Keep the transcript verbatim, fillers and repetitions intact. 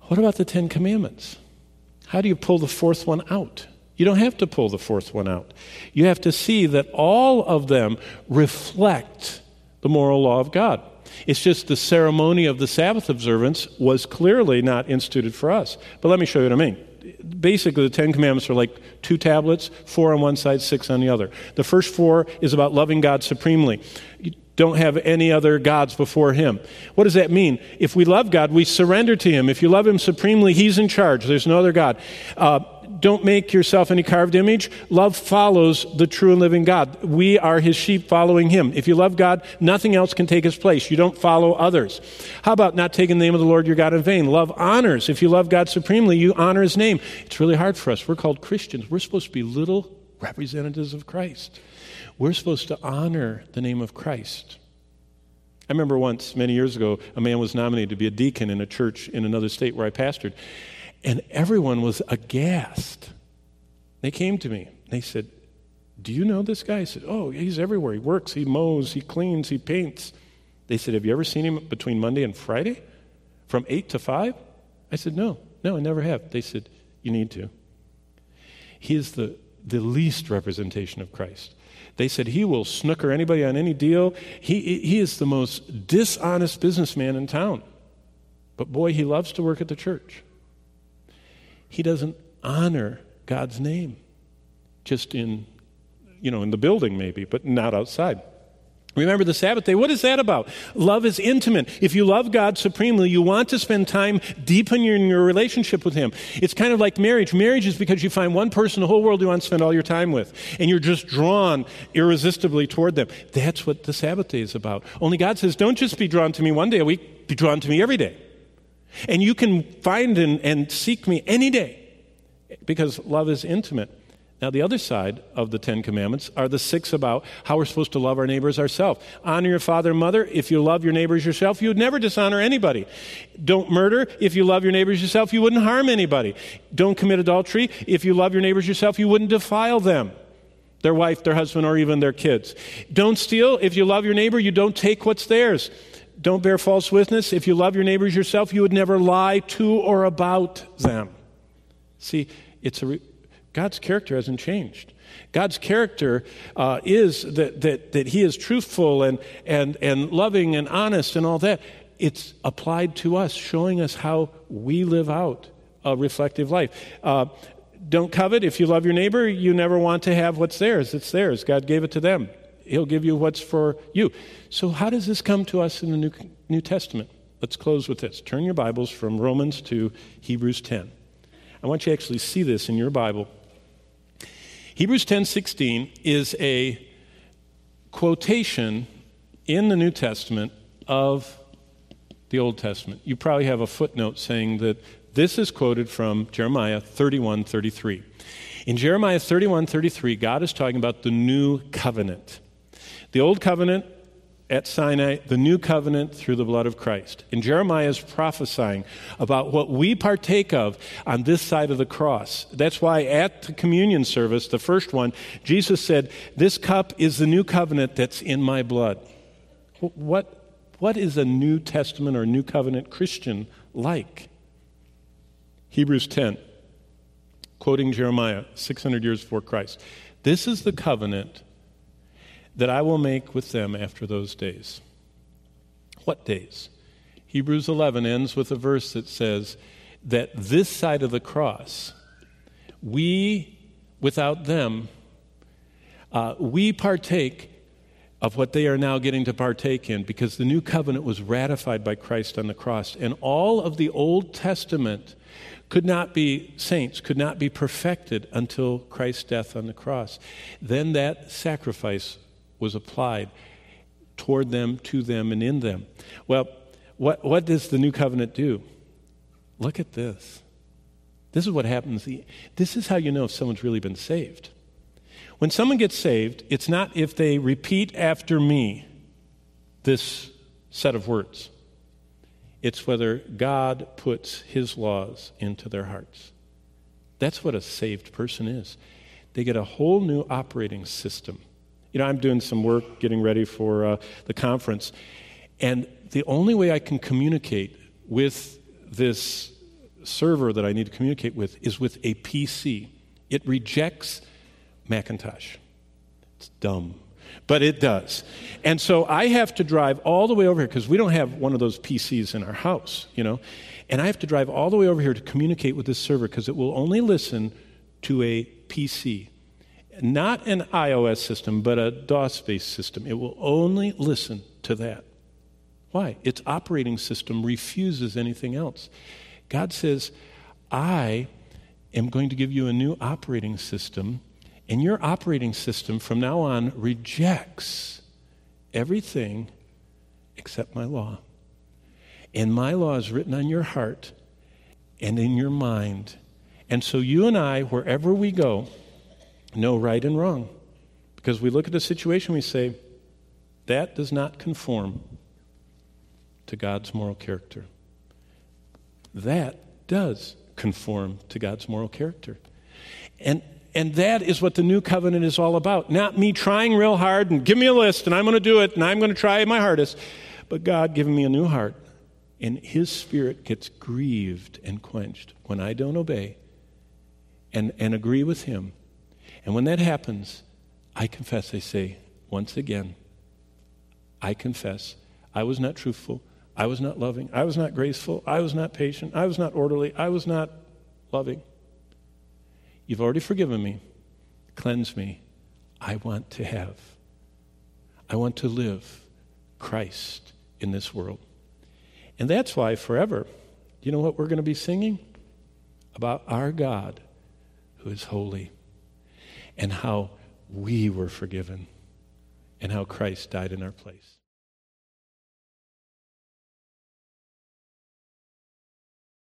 What about the Ten Commandments? How do you pull the fourth one out? You don't have to pull the fourth one out. You have to see that all of them reflect the moral law of God. It's just the ceremony of the Sabbath observance was clearly not instituted for us. But let me show you what I mean. Basically, the Ten Commandments are like two tablets, four on one side, six on the other. The first four is about loving God supremely. You don't have any other gods before Him. What does that mean? If we love God, we surrender to Him. If you love Him supremely, He's in charge. There's no other God. Uh, Don't make yourself any carved image. Love follows the true and living God. We are His sheep following Him. If you love God, nothing else can take His place. You don't follow others. How about not taking the name of the Lord your God in vain? Love honors. If you love God supremely, you honor His name. It's really hard for us. We're called Christians. We're supposed to be little representatives of Christ. We're supposed to honor the name of Christ. I remember once, many years ago, a man was nominated to be a deacon in a church in another state where I pastored. And everyone was aghast. They came to me. They said, "Do you know this guy?" I said, "Oh, he's everywhere. He works, he mows, he cleans, he paints." They said, "Have you ever seen him between Monday and Friday? From eight to five? I said, no, no, I never have. They said, "You need to." He is the, the least representation of Christ. They said, "He will snooker anybody on any deal. He, he is the most dishonest businessman in town. But boy, he loves to work at the church." He doesn't honor God's name, just in, you know, in the building maybe, but not outside. Remember the Sabbath day. What is that about? Love is intimate. If you love God supremely, you want to spend time deepening your, your relationship with Him. It's kind of like marriage. Marriage is because you find one person in the whole world you want to spend all your time with, and you're just drawn irresistibly toward them. That's what the Sabbath day is about. Only God says, don't just be drawn to me one day a week, be drawn to me every day. And you can find and, and seek me any day because love is intimate. Now, the other side of the Ten Commandments are the six about how we're supposed to love our neighbors ourselves. Honor your father and mother. If you love your neighbors yourself, you would never dishonor anybody. Don't murder. If you love your neighbors yourself, you wouldn't harm anybody. Don't commit adultery. If you love your neighbors yourself, you wouldn't defile them, their wife, their husband, or even their kids. Don't steal. If you love your neighbor, you don't take what's theirs. Don't bear false witness. If you love your neighbors yourself, you would never lie to or about them. See, it's a re- God's character hasn't changed. God's character uh, is that, that that He is truthful and and and loving and honest and all that. It's applied to us, showing us how we live out a reflective life. Uh, don't covet. If you love your neighbor, you never want to have what's theirs. It's theirs. God gave it to them. He'll give you what's for you. So how does this come to us in the New, New Testament? Let's close with this. Turn your Bibles from Romans to Hebrews ten. I want you to actually see this in your Bible. Hebrews ten sixteen is a quotation in the New Testament of the Old Testament. You probably have a footnote saying that this is quoted from Jeremiah thirty-one thirty-three. In Jeremiah thirty-one thirty-three, God is talking about the new covenant. The old covenant at Sinai, the new covenant through the blood of Christ. And Jeremiah is prophesying about what we partake of on this side of the cross. That's why at the communion service, the first one, Jesus said, "This cup is the new covenant that's in my blood." What, what is a New Testament or New Covenant Christian like? Hebrews ten, quoting Jeremiah, six hundred years before Christ. "This is the covenant that I will make with them after those days." What days? Hebrews eleven ends with a verse that says that this side of the cross, we, without them, uh, we partake of what they are now getting to partake in, because the new covenant was ratified by Christ on the cross. And all of the Old Testament could not be, saints could not be perfected until Christ's death on the cross. Then that sacrifice was applied toward them, to them, and in them. Well, what, what does the new covenant do? Look at this. This is what happens. This is how you know if someone's really been saved. When someone gets saved, it's not if they repeat after me this set of words. It's whether God puts His laws into their hearts. That's what a saved person is. They get a whole new operating system. You know, I'm doing some work getting ready for uh, the conference, and the only way I can communicate with this server that I need to communicate with is with a P C. It rejects Macintosh. It's dumb, but it does. And so I have to drive all the way over here because we don't have one of those P Cs in our house, you know. And I have to drive all the way over here to communicate with this server because it will only listen to a P C. Not an iOS system, but a DOS-based system. It will only listen to that. Why? Its operating system refuses anything else. God says, I am going to give you a new operating system, and your operating system from now on rejects everything except my law. And my law is written on your heart and in your mind. And so you and I, wherever we go, know right and wrong. Because we look at a situation, we say, that does not conform to God's moral character. That does conform to God's moral character. And and that is what the new covenant is all about. Not me trying real hard and give me a list and I'm going to do it and I'm going to try my hardest. But God giving me a new heart. And his spirit gets grieved and quenched when I don't obey and, and agree with him. And when that happens, I confess, I say, once again, I confess, I was not truthful, I was not loving, I was not graceful, I was not patient, I was not orderly, I was not loving. You've already forgiven me. Cleanse me. I want to have. I want to live Christ in this world. And that's why forever, you know what we're going to be singing? About our God who is holy. And how we were forgiven, and how Christ died in our place.